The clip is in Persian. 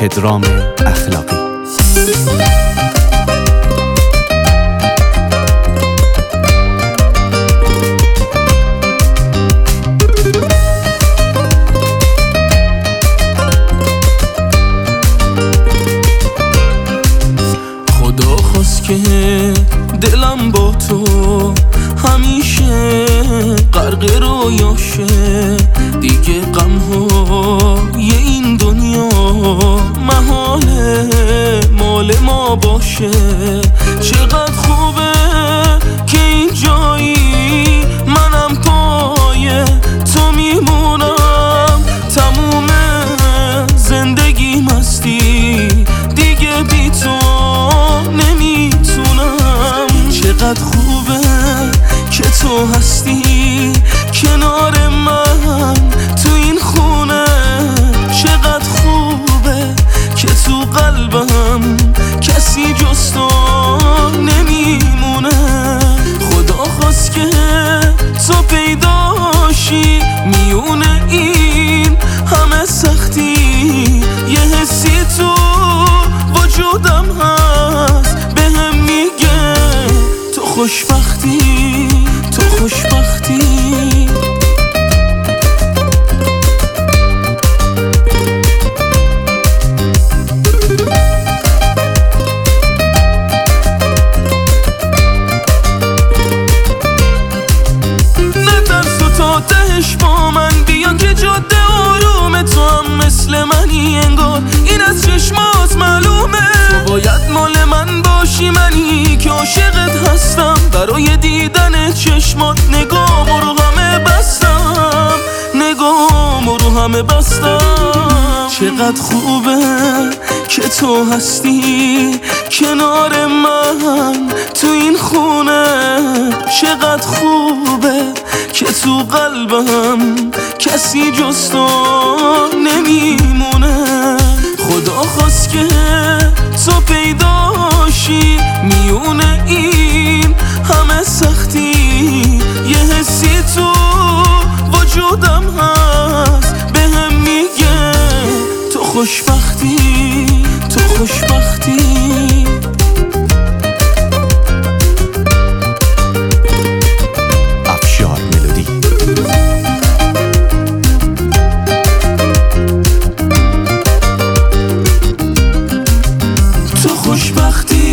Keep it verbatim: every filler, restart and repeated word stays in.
پدرام اخلاقی. خدا خواست که دلم با تو همیشه غرق رویاشه، دیگه غم‌های این دنیا محاله مال ما باشه. چقدر خوبه که این جایی منم پای تو میمونم، تموم زندگی مستی دیگه بی تو نمیتونم. چقدر خوبه که تو هستی کنار من تو این خونه، چقدر خوبه که تو قلبم کسی جز تو نمیمونه. خدا خواست که تو پیداشی میونه این همه سختی، یه حسی تو وجودم هست بهم میگه تو خوشبختی، تو خوشبختی. نترس و تا تهش با من بیا که جاده آرومه، تو هم مثل منی انگار این از چشمات معلومه. تو باید مال من باشی، منی که عاشقت هستم، برای دیدن چشمات نگامو رو همه بستم، نگامو رو همه بستم. چقدر خوبه که تو هستی کنار من تو این خونه، چقدر خوبه که تو قلبم کسی جز تو نمیمونه. خدا خواست که تو پیداشی میونه این همه سختی، یه حسی تو وجودم هست بهم میگه تو خوشبختی، تو خوشبختی. افشار ملودی. تو خوشبختی.